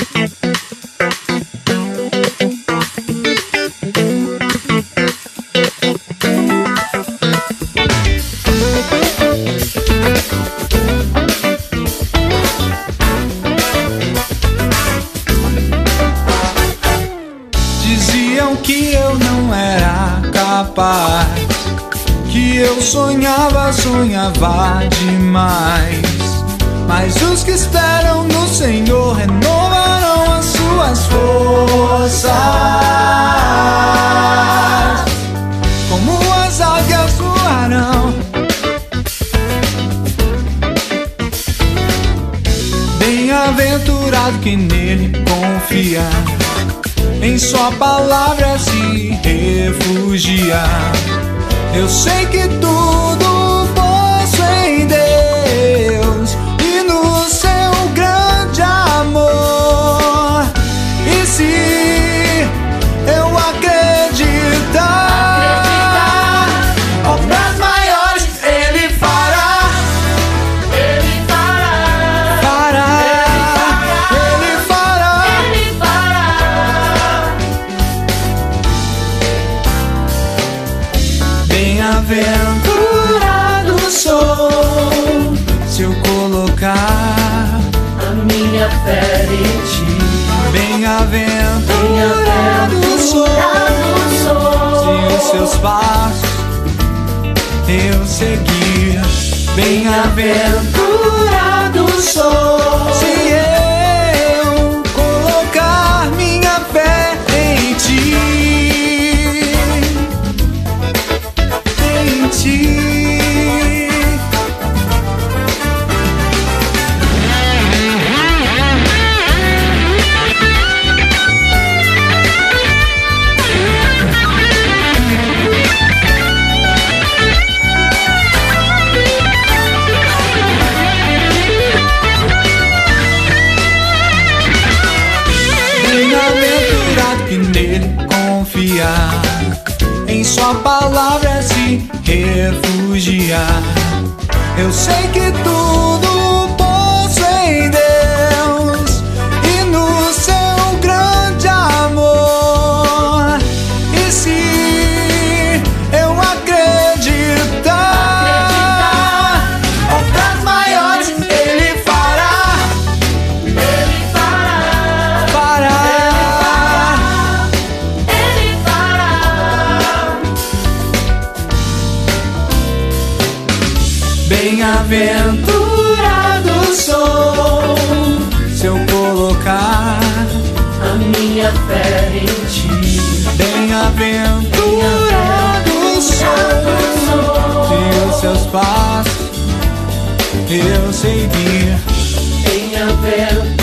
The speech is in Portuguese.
Diziam que eu não era capaz, que eu sonhava demais. Mas os que esperam no Senhor renovarão as suas forças, como as águias voarão. Bem-aventurado que nele confia, em sua palavra se refugia. Eu sei que tudo posso em Deus e no seu grande amor. E se eu acreditar, obras maiores Ele fará. Ele fará. Ele fará. Ele fará. Bem-aventurado sou se eu colocar a minha fé em ti. Bem-aventurado sou se os seus passos eu seguir. Bem-aventurado sou se eu colocar minha fé em ti. Bem-aventurado que nele confia, em sua palavra se refugia. Eu sei que tudo posso em Deus e no seu grande amor. E se eu acreditar, obras maiores Ele fará. Ele fará. Fará. Ele fará. Bem-aventurado sou se eu colocar A minha fé em ti. Bem-aventurado sou se os seus passos eu seguir. Bem-aventurado